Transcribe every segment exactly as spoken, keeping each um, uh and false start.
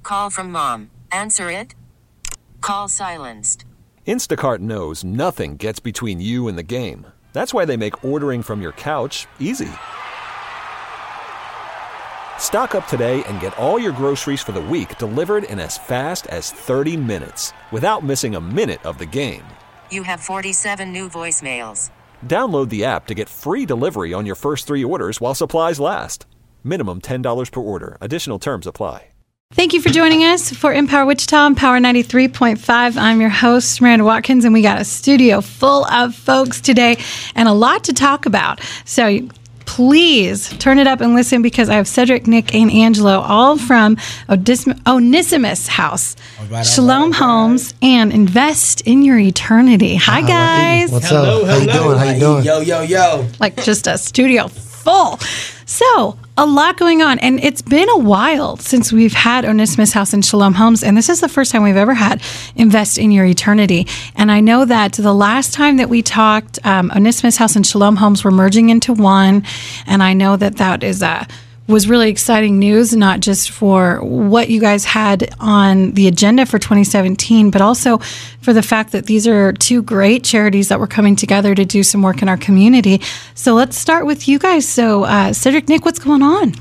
call from mom. Answer it. Call silenced. Instacart knows nothing gets between you and the game. That's why they make ordering from your couch easy. Stock up today and get all your groceries for the week delivered in as fast as thirty minutes without missing a minute of the game. You have forty-seven new voicemails. Download the app to get free delivery on your first three orders while supplies last. Minimum ten dollars per order. Additional terms apply. Thank you for joining us for Empower Wichita on Power ninety-three point five. I'm your host, Miranda Watkins, and we got a studio full of folks today and a lot to talk about. So please turn it up and listen because I have Cedric, Nick, and Angelo all from Odys- Onesimus House, all right, Shalom all right, all right. Homes, and Invest in Your Eternity. Hi, guys. What's hello, up? Hello. How you doing? How you doing? Yo, yo, yo. Like just a studio full. So, a lot going on, and it's been a while since we've had Onesimus House and Shalom Homes, and this is the first time we've ever had Invest in Your Eternity. And I know that the last time that we talked, um, Onesimus House and Shalom Homes were merging into one, and I know that that is a was really exciting news, not just for what you guys had on the agenda for twenty seventeen, but also for the fact that these are two great charities that were coming together to do some work in our community. So let's start with you guys. So uh, Cedric, Nick, what's going on?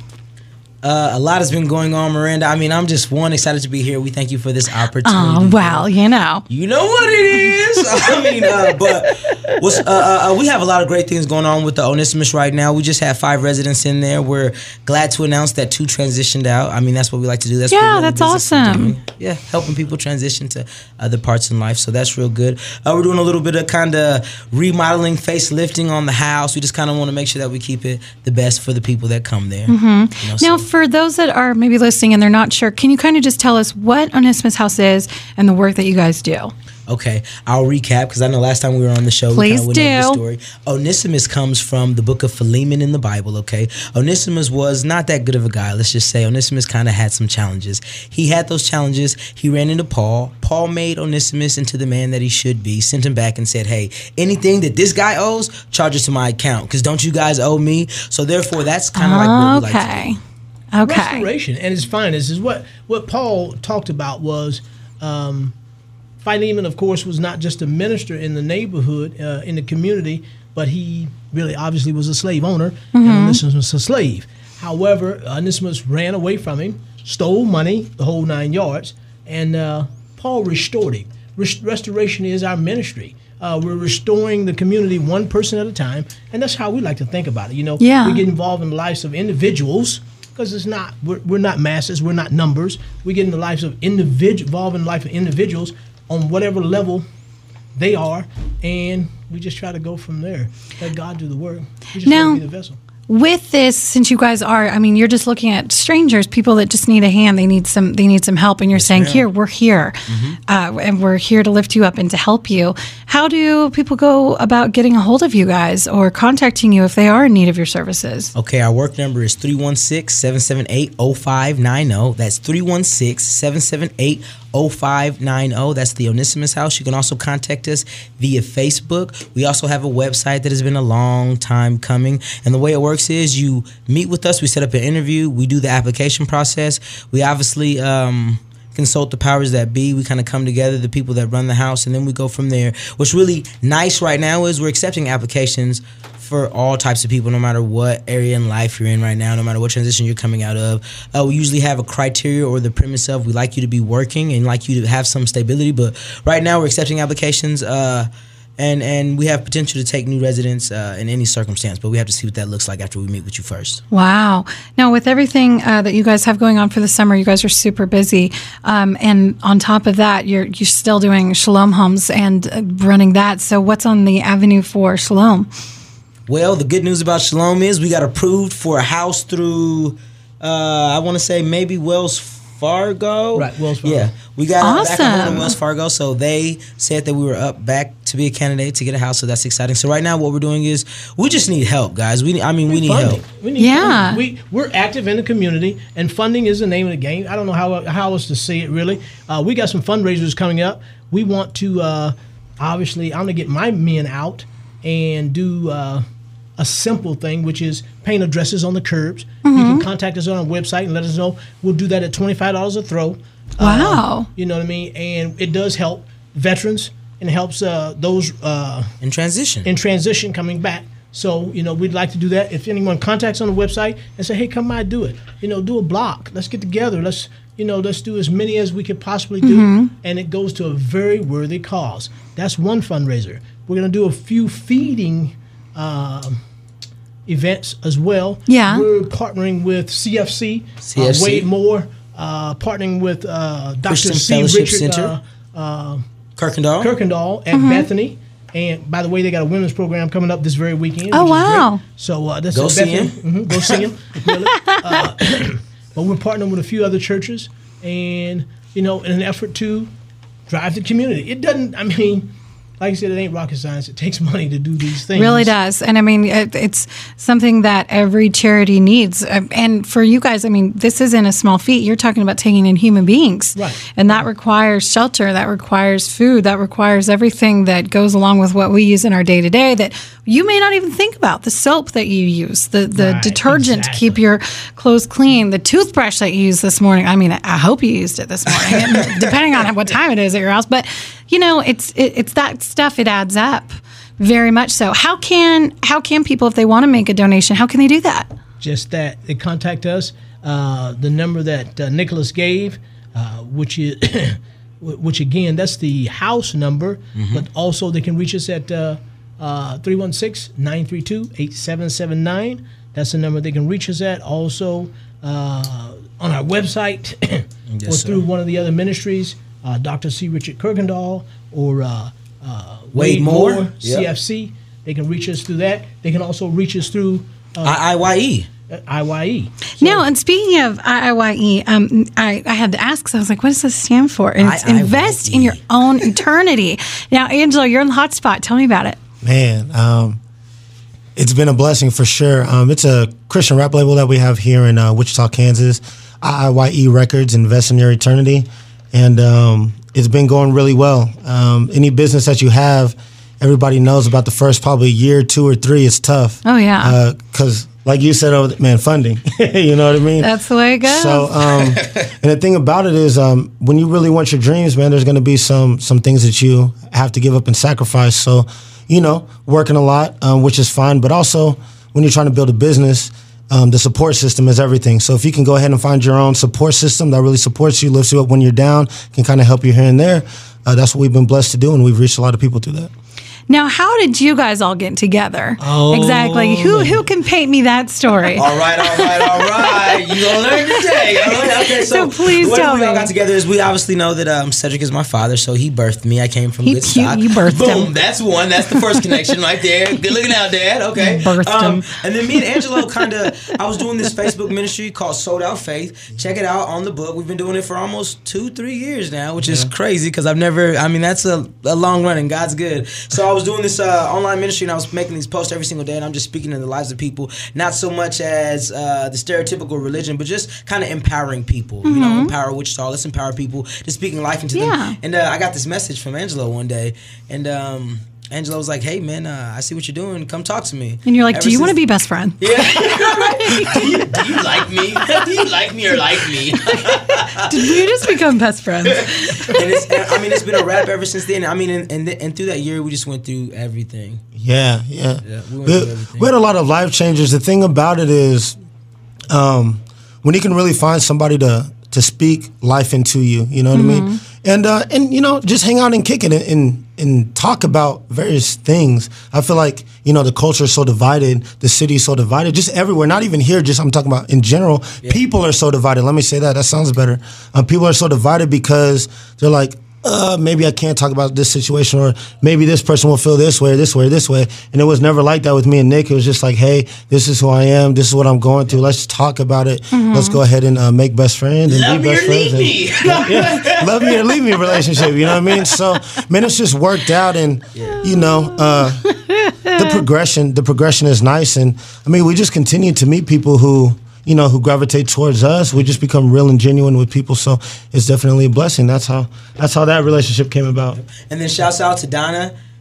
Uh, a lot has been going on, Miranda. I mean, I'm just, one, excited to be here. We thank you for this opportunity. Oh, well, you know. You know what it is. I mean, uh, but what's, uh, uh, we have a lot of great things going on with the Onesimus right now. We just have five residents in there. We're glad to announce that two transitioned out. I mean, that's what we like to do. That's yeah, what that's awesome. Yeah, helping people transition to other parts in life. So that's real good. Uh, we're doing a little bit of kind of remodeling, facelifting on the house. We just kind of want to make sure that we keep it the best for the people that come there. Mm-hmm. You know, now, so. For those that are maybe listening and they're not sure, can you kind of just tell us what Onesimus House is and the work that you guys do? Okay, I'll recap because I know last time we were on the show, Please we kind of went over the story. Onesimus comes from the book of Philemon in the Bible, okay? Onesimus was not that good of a guy, let's just say. Onesimus kind of had some challenges. He had those challenges. He ran into Paul. Paul made Onesimus into the man that he should be, sent him back and said, hey, anything that this guy owes, charge it to my account because don't you guys owe me? So therefore, that's kind of like what we like to do. Okay. Restoration, and it's fine. This is what, what Paul talked about was um, Philemon, of course, was not just a minister in the neighborhood, uh, in the community, but he really obviously was a slave owner, mm-hmm. and Onesimus was a slave. However, Onesimus ran away from him, stole money, the whole nine yards, and uh, Paul restored him. Rest- restoration is our ministry. Uh, we're restoring the community one person at a time, and that's how we like to think about it. You know, yeah. we get involved in the lives of individuals, because it's not, we're, we're not masses, we're not numbers. We get in the lives of individual, involved in the life of individuals on whatever level they are, and we just try to go from there. Let God do the work. We just now, want to be the vessel. With this, since you guys are, I mean, you're just looking at strangers, people that just need a hand. They need some. They need some help, and you're yes, saying, ma'am. "Here, we're here, mm-hmm. uh, and we're here to lift you up and to help you." How do people go about getting a hold of you guys or contacting you if they are in need of your services? Okay, our work number is three one six, seven seven eight, zero five nine zero. That's three one six, seven seven eight, zero five nine zero. That's the Onesimus House. You can also contact us via Facebook. We also have a website that has been a long time coming, and the way it works is you meet with us, we set up an interview, we do the application process, we obviously um, consult the powers that be, we kind of come together, the people that run the house, and then we go from there. What's really nice right now is we're accepting applications for all types of people, no matter what area in life you're in right now, no matter what transition you're coming out of. Uh, we usually have a criteria or the premise of we like you to be working and like you to have some stability, but right now we're accepting applications uh, And and we have potential to take new residents uh, in any circumstance, but we have to see what that looks like after we meet with you first. Wow. Now, with everything uh, that you guys have going on for the summer, you guys are super busy. Um, and on top of that, you're you're still doing Shalom Homes and uh, running that. So what's on the avenue for Shalom? Well, the good news about Shalom is we got approved for a house through, uh, I want to say maybe Wells Fargo. Right, Wells Fargo. Yeah, we got awesome. back on hold in Wells Fargo, so they said that we were up back to be a candidate to get a house, so that's exciting. So right now what we're doing is we just need help, guys. We, I mean, we, we need funding. help. We need yeah. funding. We, we're active in the community, and funding is the name of the game. I don't know how, how else to say it, really. Uh, we got some fundraisers coming up. We want to, uh, obviously, I'm going to get my men out and do uh, a simple thing, which is paint addresses on the curbs. Mm-hmm. You can contact us on our website and let us know. We'll do that at twenty-five dollars a throw. Wow. Uh, you know what I mean? And it does help veterans and it helps uh, those uh, In transition. in transition coming back. So, you know, we'd like to do that. If anyone contacts on the website and say, hey, come by, do it. You know, do a block. Let's get together. Let's, you know, let's do as many as we could possibly do. Mm-hmm. And it goes to a very worthy cause. That's one fundraiser. We're going to do a few feeding uh, events as well. Yeah. We're partnering with C F C, C F C. Uh, Wade Moore, uh, partnering with uh, Doctor Christian C. Fellowship Richard Center. Uh, uh, Kirkendall. Kirkendall at Mm-hmm. Bethany. And by the way, they got a women's program coming up this very weekend. Oh, which is wow. great. So uh, that's Go at see Bethany. him. Mm-hmm. Go see him. Really. Uh, but we're partnering with a few other churches, and you know, in an effort to drive the community. It doesn't. I mean, like I said, it ain't rocket science. It takes money to do these things. Really does. And I mean, it, it's something that every charity needs. Um, And for you guys, I mean, this isn't a small feat. You're talking about taking in human beings. Right. And that requires shelter, that requires food, that requires everything that goes along with what we use in our day to day that you may not even think about. The soap that you use, the, the Right, detergent to keep exactly. your clothes clean, the toothbrush that you used this morning. I mean, I hope you used it this morning, depending on what time it is at your house. But, you know, it's it, it's that stuff. It adds up very much so. How can how can people, if they want to make a donation, how can they do that? Just that. They contact us. Uh, the number that uh, Nicholas gave, uh, which is, which again, that's the house number, mm-hmm. but also they can reach us at uh, uh, three one six, nine three two, eight seven seven nine. That's the number they can reach us at. Also uh, on our website Yes, or sir. through one of the other ministries, uh, Doctor C. Richard Kirkendall or uh, uh, Wade Wade Moore. Moore, Yep. C F C. They can reach us through that. They can also reach us through uh, I I Y E. I Y E. So- Now, and speaking of I I Y E, um, I, I had to ask because I was like, what does this stand for? And it's I I Y E. invest in your own eternity. Now, Angela, you're in the hot spot. Tell me about it. Man, um, it's been a blessing for sure. Um, it's a Christian rap label that we have here in uh, Wichita, Kansas. I I Y E Records, Invest in Your Eternity. And um, it's been going really well. Um, any business that you have, everybody knows about the first probably year, two or three, it's tough. Oh, yeah. Because, like you said, oh, man, funding. You know what I mean? That's the way it goes. So, um, and the thing about it is, um, when you really want your dreams, man, there's going to be some some things that you have to give up and sacrifice. So, you know, working a lot, um, which is fine, but also when you're trying to build a business, um, the support system is everything. So if you can go ahead and find your own support system that really supports you, lifts you up when you're down, can kind of help you here and there, uh, that's what we've been blessed to do, and we've reached a lot of people through that. Now, how did you guys all get together? Oh, exactly. Who who can paint me that story? All right, all right, all right. You gonna learn today. All right, okay, so, So please the way tell we all me. got together is we obviously know that um, Cedric is my father, so he birthed me. I came from He- good you- stock. you birthed Boom, him. that's one. That's the first connection right there. Good looking out, Dad. Okay. Birthed him. And then me and Angelo kind of, I was doing this Facebook ministry called Sold Out Faith. Check it out on the book. We've been doing it for almost two, three years now, which is crazy because I've never, I mean, that's a, a long run and God's good. So I was doing this uh, online ministry and I was making these posts every single day and I'm just speaking in the lives of people, not so much as uh, the stereotypical religion, but just kind of empowering people. You know, empower Wichita, let's empower people, just speaking life into Yeah. them. And uh, I got this message from Angelo one day and um, Angelo was like, hey man, uh, I see what you're doing. Come talk to me. And you're like, Ever do you want to since- be best friend? Yeah. do, you, do you like me? Do you like me or like me? Did we just become best friends? And it's, and, I mean, it's been a wrap ever since then. I mean, and, and, and through that year, we just went through everything. Yeah, yeah. Yeah, we we, went through everything. we had a lot of life changes. The thing about it is, um, when you can really find somebody to to speak life into you, you know what Mm-hmm. I mean? And uh, and you know, just hang out and kick it and, and and talk about various things. I feel like, you know, the culture is so divided, the city is so divided, just everywhere. Not even here, just I'm talking about in general. People are so divided. Let me say that. That sounds better. Um, people are so divided because they're like, uh, maybe I can't talk about this situation, or maybe this person will feel this way, or this way, or this way. And it was never like that with me and Nick. It was just like, hey, this is who I am. This is what I'm going through. Let's talk about it. Let's go ahead and uh, make best friends and Love be me best or friends. leave and- me. yeah, love me or leave me relationship. You know what I mean? So, man, it's just worked out, and you know, uh, the progression. The progression is nice, and I mean, we just continue to meet people who, you know, who gravitate towards us. We just become real and genuine with people. So it's definitely a blessing. That's how that's how that relationship came about. And then shouts out to Donna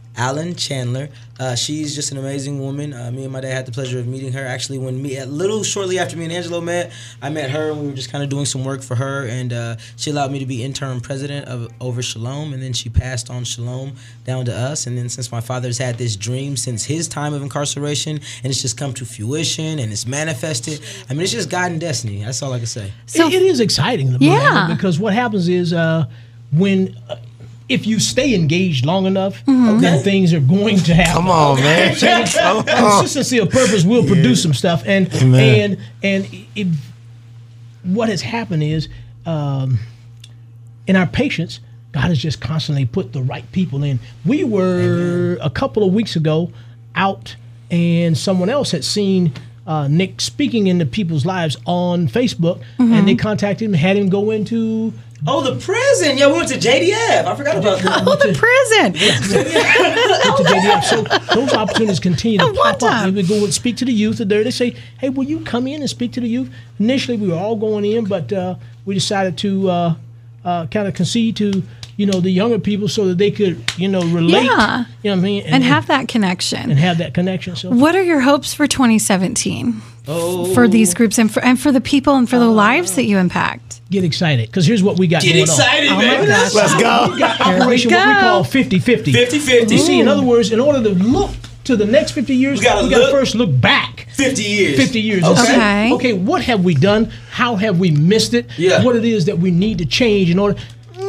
Allen Chandler. Uh, she's just an amazing woman. Uh, me and my dad had the pleasure of meeting her. Actually, when me a little shortly after me and Angelo met, I met her and we were just kind of doing some work for her. And uh, she allowed me to be interim president of over Shalom, and then she passed on Shalom down to us. And then since my father's had this dream since his time of incarceration, and it's just come to fruition and it's manifested. I mean, it's just God and destiny. That's all I can say. So- it, it is exciting, Yeah. because what happens is uh, when uh, if you stay engaged long enough, Mm-hmm. then things are going to happen. Come on, man. Consistency of purpose will produce some stuff, and Amen. and and it, what has happened is um, in our patience, God has just constantly put the right people in. We were a couple of weeks ago out, and someone else had seen uh, Nick speaking into people's lives on Facebook, and they contacted him, had him go into. Oh, the prison. Yeah, we went to J D F. I forgot about that. Oh, the prison. Went to J D F. So those opportunities continue to At one pop up. time. We go and speak to the youth, and there they say, "Hey, will you come in and speak to the youth?" Initially, we were all going in, but uh, we decided to uh, uh, kind of concede to you know the younger people so that they could you know relate. Yeah. You know what I mean? And have that connection. and have that connection. So What are your hopes for twenty seventeen Oh. for these groups and for, and for the people and for the lives that you impact? get excited, because here's what we got. Get going excited, on. man. Oh my gosh. Let's go. We got Operation what we go. call fifty-fifty. fifty-fifty. You see, in other words, in order to look to the next fifty years, We gotta we got to look- first look back. fifty years. fifty years. and say, Okay. Okay, what have we done? How have we missed it? Yeah. What it is that we need to change in order.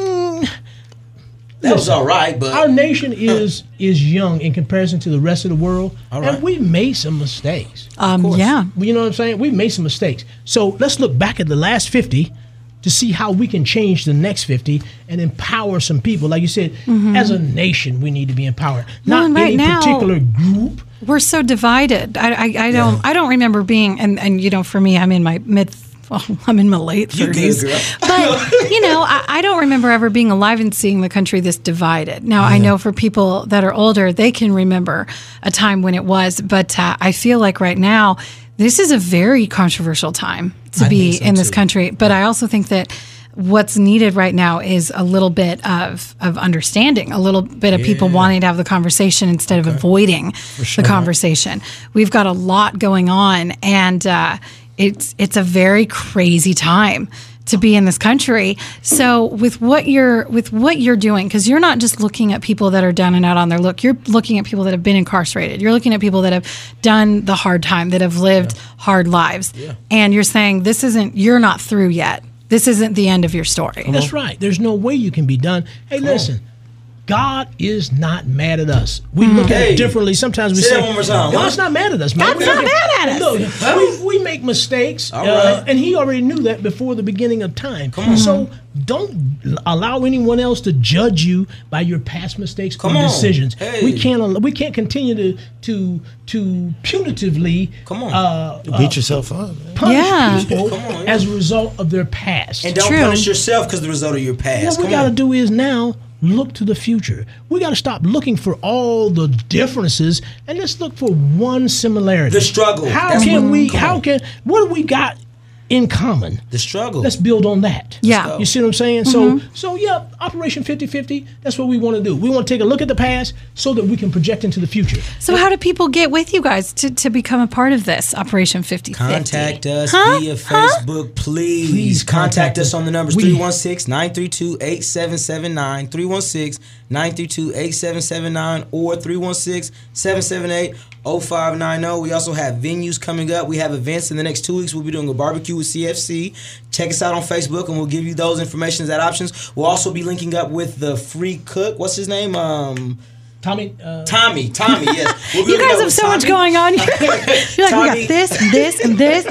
That was all right, but Our nation is is young in comparison to the rest of the world, All right. and we made some mistakes. Um, yeah. You know what I'm saying? We made some mistakes. So let's look back at the last fifty to see how we can change the next fifty and empower some people. Like you said, as a nation, we need to be empowered. Well, Not and right any now- particular group. We're so divided. I, I, I don't I don't remember being and, and you know for me I'm in my mid well, I'm in my late You good, thirties. girl. But you know, I, I don't remember ever being alive and seeing the country this divided. Now I know for people that are older, they can remember a time when it was, but uh, I feel like right now this is a very controversial time to I be think so, in this too. country. But I also think that what's needed right now is a little bit of of understanding, a little bit of people wanting to have the conversation instead of avoiding the conversation. We've got a lot going on, and uh, it's it's a very crazy time to be in this country. So with what you're with what you're doing, because you're not just looking at people that are down and out on their look, you're looking at people that have been incarcerated. You're looking at people that have done the hard time, that have lived hard lives, and you're saying this isn't. You're not through yet. This isn't the end of your story. That's right. There's no way you can be done. Hey, listen. God is not mad at us. We look at Hey. it differently. Sometimes we Say say, that one more time. God's not mad at us, man. God's We not look mad at us. Look, Huh? we, we make mistakes, All uh, right. and he already knew that before the beginning of time. So don't allow anyone else to judge you by your past mistakes Come or on. decisions. Hey. We can't al- we can't continue to to to punitively Come on. uh, Beat yourself up. man. punish Yeah. people Come on, yeah. as a result of their past. and don't True. punish yourself because the result of your past. What we Come got to on. do is now look to the future. We got to stop looking for all the differences and let's look for one similarity. The struggle. How That's can what- we? come How on. can? What do we got in common? The struggle. Let's build on that. Yeah. go. You see what I'm saying? So, so yeah, Operation fifty fifty, that's what we want to do. We want to take a look at the past so that we can project into the future. So how do people get with you guys to, to become a part of this Operation fifty fifty? Contact us Huh? via Huh? Facebook, please. Please contact, contact us us. on the numbers We- three one six, nine three two, eight seven seven nine, three one six, nine three two, eight seven seven nine, or three one six, seven seven eight, oh five nine oh. We also have venues coming up. We have events in the next two weeks. We'll be doing a barbecue with C F C. Check us out on Facebook, and we'll give you those information that options. We'll also be linking up with the free cook. What's his name? Um, Tommy, uh, Tommy. Tommy, yes. We'll be You linking guys up have with so much Tommy. going on. You're like, we Tommy. got this and this and this.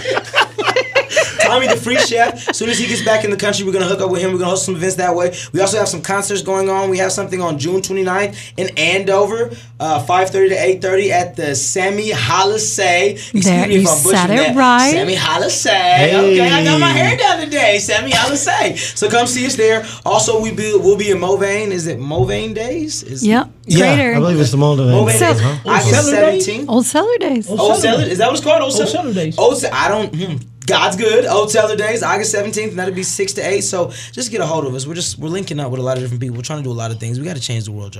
Tommy the free chef. As soon as he gets back in the country, we're going to hook up with him. We're going to host some events that way. We also have some concerts going on. We have something on June twenty-ninth in Andover, uh, five thirty to eight thirty at the Sammy Halasay. Excuse There, me if you I'm butchering said it that. right. Sammy Halasay. Okay, I got my hair done today. Sammy Halasay. So come see us there. Also, we be, we'll be in Movane. Is it Movane Days? Is Yep. Yeah, Greater. I believe it's the Molden. Movane So- Days. Old August Cellar Days? seventeenth. Old Cellar Days. Old Old Cellar Cellar, Days. is that what it's called? Old Cellar, Cellar Days. Old Ce- I don't. Hmm. God's good. Old Cellar Days, August seventeenth, and that'll be six to eight. So just get a hold of us. We're just we're linking up with a lot of different people. We're trying to do a lot of things. We got to change the world, y'all.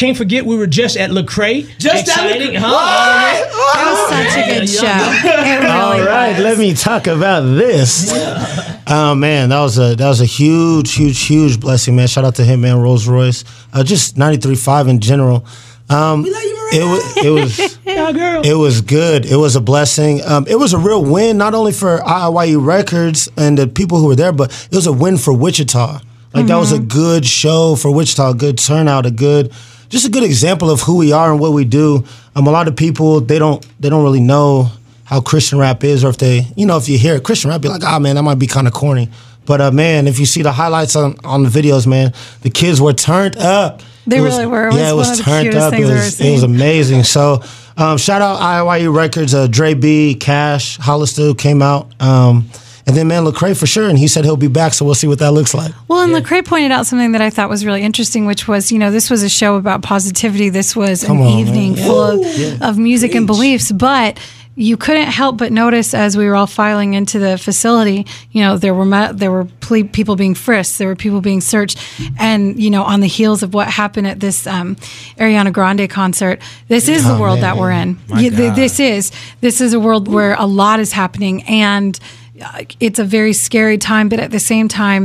Can't forget we were just at Lecrae. Just exciting, at huh? That was such a good show. It really All right, was. let me talk about this. Oh man, that was a that was a huge, huge, huge blessing, man. Shout out to him, man. Rolls Royce, uh, just ninety-three point five in general. Um, We love you, it was it was Yeah, girl. it was good. It was a blessing. Um, it was a real win, not only for I I Y U Records and the people who were there, but it was a win for Wichita. Like that was a good show for Wichita, a good turnout, a good, just a good example of who we are and what we do. Um, a lot of people they don't they don't really know how Christian rap is, or if they, you know, if you hear Christian rap, be like, ah, man, that might be kind of corny. But uh, man, if you see the highlights on, on the videos, man, the kids were turned up. They It was- really were. It yeah, it was was one of the turned cutest up. It things I've ever was, it was seen. amazing. So um, shout out I Y U Records, uh, Dre B, Cash, Hollister came out. Um, and then, man, Lecrae for sure. And he said he'll be back, so we'll see what that looks like. Well, and Lecrae pointed out something that I thought was really interesting, which was, you know, this was a show about positivity. This was Come an on, evening man. full of, of music and beliefs, but you couldn't help but notice as we were all filing into the facility, you know, there were ma- there were ple- people being frisked, there were people being searched, and you know, on the heels of what happened at this um, Ariana Grande concert, this is the Oh, world man. that we're in. My You- th- God. this is this is a world where a lot is happening, and uh, it's a very scary time. But at the same time,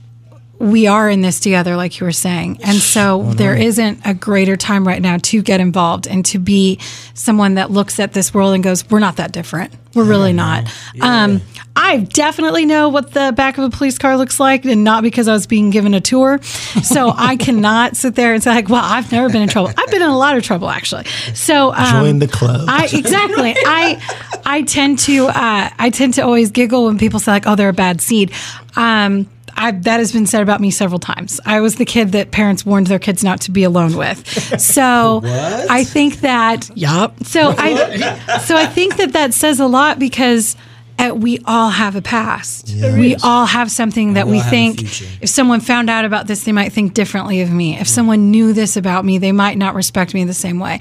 we are in this together, like you were saying. And so there isn't a greater time right now to get involved and to be someone that looks at this world and goes, we're not that different. We're really not. Um, I definitely know what the back of a police car looks like, and not because I was being given a tour. So I cannot sit there and say, like, well, I've never been in trouble. I've been in a lot of trouble, actually. So um, Join the club. I exactly. I I tend to uh, I tend to always giggle when people say, like, oh, they're a bad seed. Um, I, that has been said about me several times. I was the kid that parents warned their kids not to be alone with. So I think that, yup. So I, so I think that that says a lot, because uh, we all have a past. We all have something that we we all have a think, future. if someone found out about this, they might think differently of me. If someone knew this about me, they might not respect me the same way.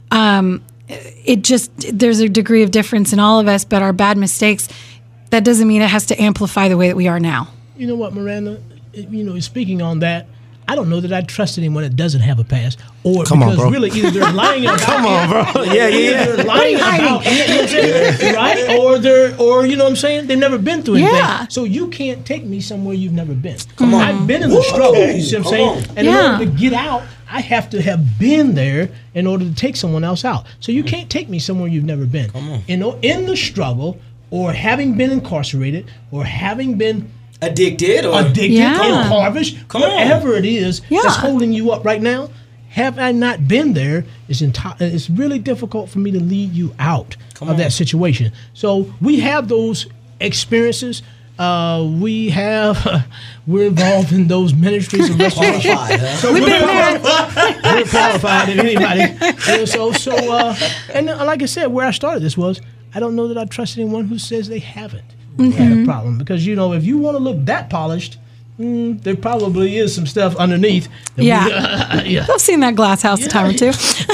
Um, it just, there's a degree of difference in all of us, but our bad mistakes, that doesn't mean it has to amplify the way that we are now. You know what, Miranda? You know, speaking on that, I don't know that I trust anyone that doesn't have a past, or Come on, because bro. really either they're lying about Come on, bro. Yeah, yeah, either yeah. they're lying about it, you know what I'm saying? Right? Or they're, or you know what I'm saying? They've never been through anything. Yeah. So you can't take me somewhere you've never been. Come on. I've been in the struggle. You see what I'm saying? Come And Yeah. in order to get out, I have to have been there in order to take someone else out. So you can't take me somewhere you've never been. Come on. In in the struggle, or having been incarcerated, or having been Addicted or addicted, Yeah. impoverished, Come on. whatever it is Yeah. that's holding you up right now. Have I not been there, it's, enti- it's really difficult for me to lead you out of on. that situation. So we have those experiences. Uh, we have, we're involved in those ministries of restoration. qualified, huh? So We've we're been there. qualified. We're qualified than anybody. And so, so, uh, and uh, like I said, where I started this was, I don't know that I trust anyone who says they haven't had a problem, because you know, if you want to look that polished, mm, there probably is some stuff underneath. that we- Yeah. yeah. I've seen that glass house a time or two.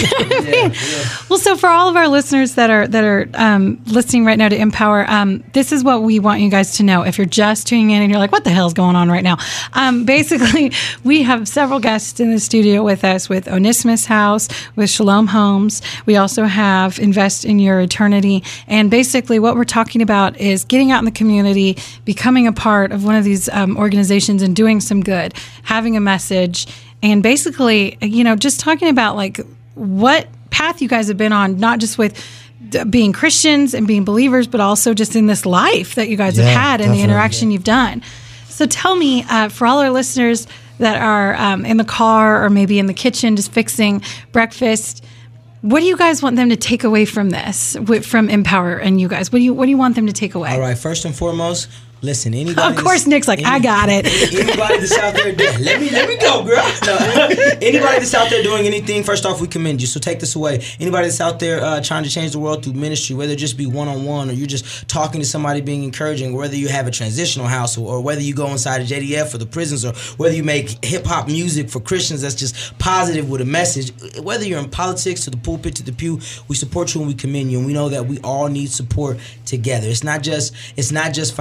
I mean, well, so for all of our listeners that are that are um, listening right now to Empower, um, this is what we want you guys to know. If you're just tuning in and you're like, "What the hell is going on right now?" Um, basically, we have several guests in the studio with us, with Onesimus House, with Shalom Homes. We also have Invest in Your Eternity, and basically, what we're talking about is getting out in the community, becoming a part of one of these um, organizations, and doing some good, having a message. And basically, you know, just talking about like what path you guys have been on, not just with d- being Christians and being believers, but also just in this life that you guys Yeah, have had and the definitely. interaction you've done. So tell me, uh, for all our listeners that are um, in the car or maybe in the kitchen just fixing breakfast, what do you guys want them to take away from this, wi- from Empower and you guys? What do you What do you want them to take away? All right, first and foremost, listen, anybody. Of course, that's- Nick's like, I any- got it. Anybody that's out there, doing, let me let me go, girl. No. Anybody that's out there doing anything, first off, we commend you. So take this away. Anybody that's out there uh, trying to change the world through ministry, whether it just be one on one, or you're just talking to somebody, being encouraging, whether you have a transitional house, or, or whether you go inside a J D F for the prisons, or whether you make hip hop music for Christians that's just positive with a message. Whether you're in politics, to the pulpit, to the pew, we support you and we commend you, and we know that we all need support together. It's not just it's not just financial support.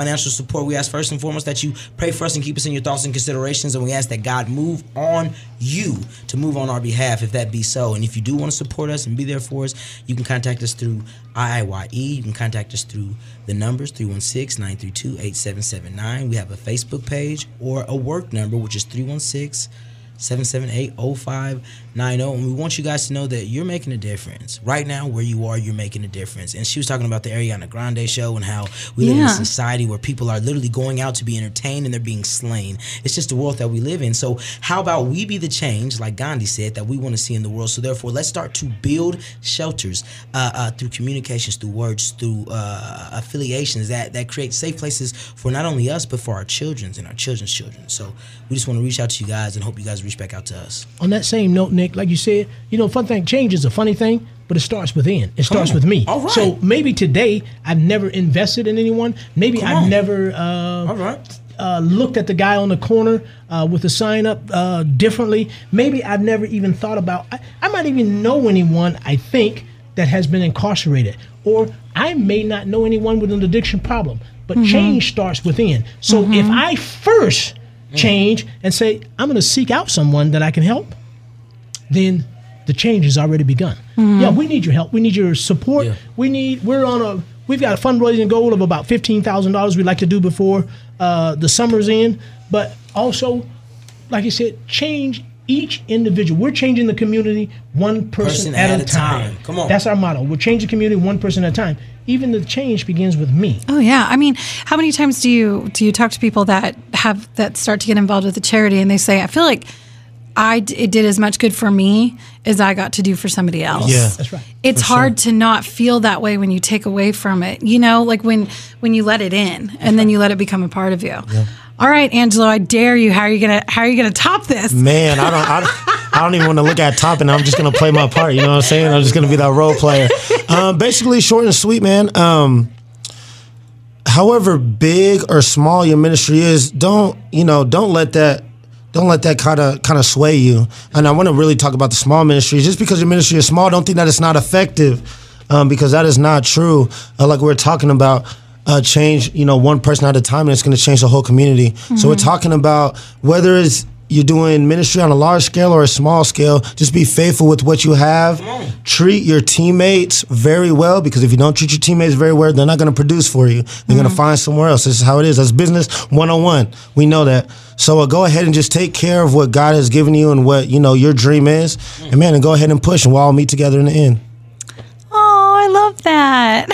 support, we ask first and foremost that you pray for us and keep us in your thoughts and considerations, and we ask that God move on you to move on our behalf, if that be so. And if you do want to support us and be there for us, you can contact us through I I Y E. You can contact us through the numbers three one six, nine three two, eight seven seven nine. We have a Facebook page or a work number, which is three one six, seven seven eight, oh five nine oh. And we want you guys to know that you're making a difference. Right now, where you are, you're making a difference. And she was talking about the Ariana Grande show and how we live in Yeah. a society where people are literally going out to be entertained and they're being slain. It's just the world that we live in. So how about we be the change, like Gandhi said, that we want to see in the world? So therefore, let's start to build shelters uh, uh, through communications, through words, through uh, affiliations that, that create safe places for not only us, but for our children and our children's children. So we just want to reach out to you guys and hope you guys reach back out to us. On that same note, Nick, like you said, you know, fun thing, change is a funny thing, but it starts within. It starts on. with me. All right. So maybe today I've never invested in anyone. Maybe Come I've on. never uh, All right. uh, looked at the guy on the corner uh, with the sign up uh, differently. Maybe I've never even thought about, I, I might even know anyone, I think, that has been incarcerated. Or I may not know anyone with an addiction problem. But change starts within. So if I first change and say, I'm going to seek out someone that I can help, then the change has already begun. Yeah, we need your help. We need your support. Yeah. We need, we're on a, we've got a fundraising goal of about fifteen thousand dollars we'd like to do before uh, the summer's in. But also, like I said, change each individual. We're changing the community one person, Person at, a time. time. Come on. That's our motto. We're changing the community one person at a time. Even the change begins with me. Oh yeah, I mean, how many times do you do you talk to people that have that start to get involved with the charity, and they say, "I feel like I d- it did as much good for me as I got to do for somebody else." Yeah. That's right. It's hard to not feel that way when you take away from it. You know, like when when you let it in, and then you let it become a part of you. All right, Angelo, I dare you. How are you gonna How are you gonna top this? Man, I don't, I don't, I don't even want to look at topping. I'm just gonna play my part. You know what I'm saying? I'm just gonna be that role player. Um, basically, short and sweet, man. Um, however big or small your ministry is, don't you know? Don't let that. Don't let that kind of kind of sway you. And I want to really talk about the small ministry. Just because your ministry is small, don't think that it's not effective, um, because that is not true. Uh, like we're talking about. Uh, change, you know, one person at a time, and it's going to change the whole community. Mm-hmm. So we're talking about whether it's you're doing ministry on a large scale or a small scale, just be faithful with what you have. Treat your teammates very well, because if you don't treat your teammates very well, they're not going to produce for you. They're mm-hmm. going to find somewhere else. This is how it is. That's business one oh one. We know that. So uh, go ahead and just take care of what God has given you and what, you know, your dream is. Mm-hmm. And man, and go ahead and push, and we'll all meet together in the end. Oh, I love that.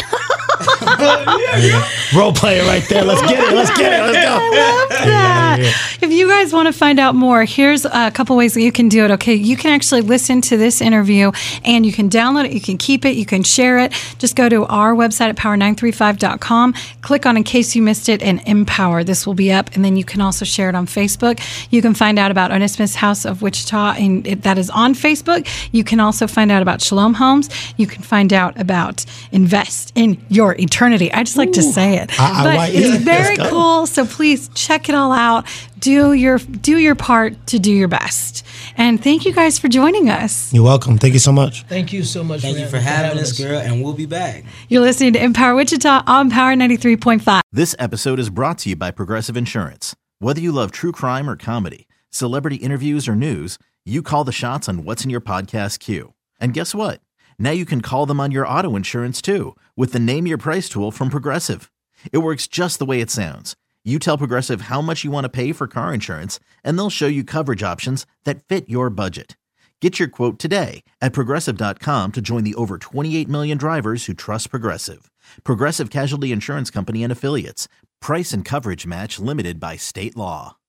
Role player right there. Let's get it. Let's get it. Let's go. I love that. Yeah, yeah. If you guys want to find out more, here's a couple ways that you can do it. Okay, you can actually listen to this interview, and you can download it, you can keep it, you can share it. Just go to our website at power nine three five dot com, click on In Case You Missed It, and Empower. This will be up, and then you can also share it on Facebook. You can find out about Onesimus House of Wichita, and it, that is on Facebook. You can also find out about Shalom Homes. You can find out about Invest in Your Eternity. I just like to say it, I- I but like it's it. very Let's go. cool. So please check it all out. Do your do your part to do your best. And thank you guys for joining us. You're welcome. Thank you so much. Thank you so much. Thank you for having us, girl, and we'll be back. You're listening to Empower Wichita on Power ninety-three point five. This episode is brought to you by Progressive Insurance. Whether you love true crime or comedy, celebrity interviews or news, you call the shots on what's in your podcast queue. And guess what? Now you can call them on your auto insurance too, with the Name Your Price tool from Progressive. It works just the way it sounds. You tell Progressive how much you want to pay for car insurance, and they'll show you coverage options that fit your budget. Get your quote today at Progressive dot com to join the over twenty-eight million drivers who trust Progressive. Progressive Casualty Insurance Company and Affiliates. Price and coverage match limited by state law.